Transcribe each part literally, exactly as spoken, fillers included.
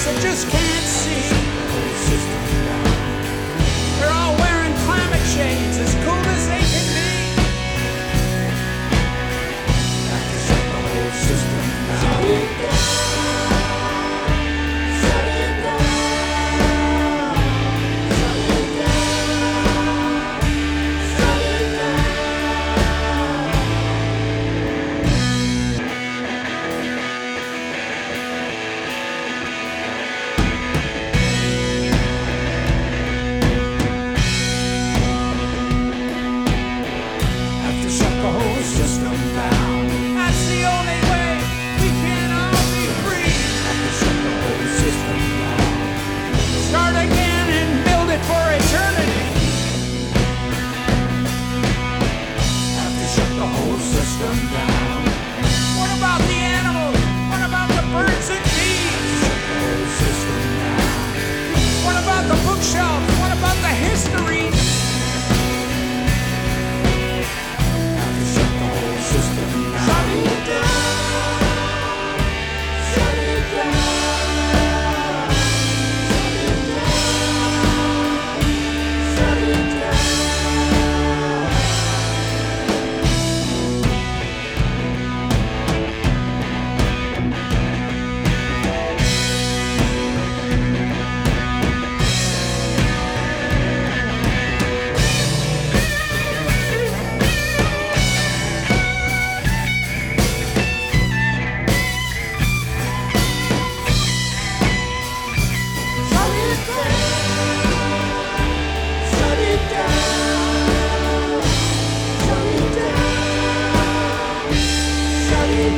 us that just can't see. They're all wearing climate shades as cool as they can be. Have to shut the whole system down. Shut it down. Shut it down. Shut it down. Shut it down. Have to shut the whole system down. That's the only way we can all be free. Have to shut the whole system down. Start again and build it for eternity. Have to shut the whole system down. What about the animals? What about the birds and bees? Shut the whole system down. What about the bookshelves? What about the history? Have to shut the whole system down. Shut it down. Shut it down. Shut it down. Shut it down. Shut it down. Shut it down. Shut it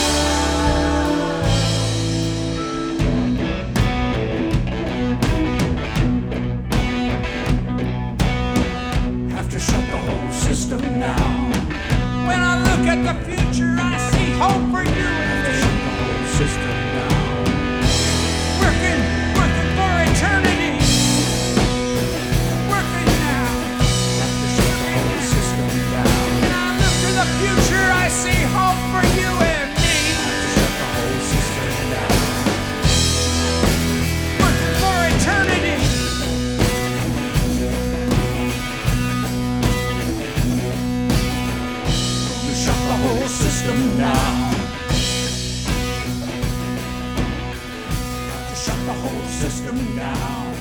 down. Have to shut the whole system down. When I look at the future, I see hope for you and me. Shut the whole system down. Working, working for eternity. Working now. Have to shut the whole system down. When I look to the future, I see hope for you and me. Have to shut the whole system down. Working for eternity. To shut the whole system down. To shut the whole system down.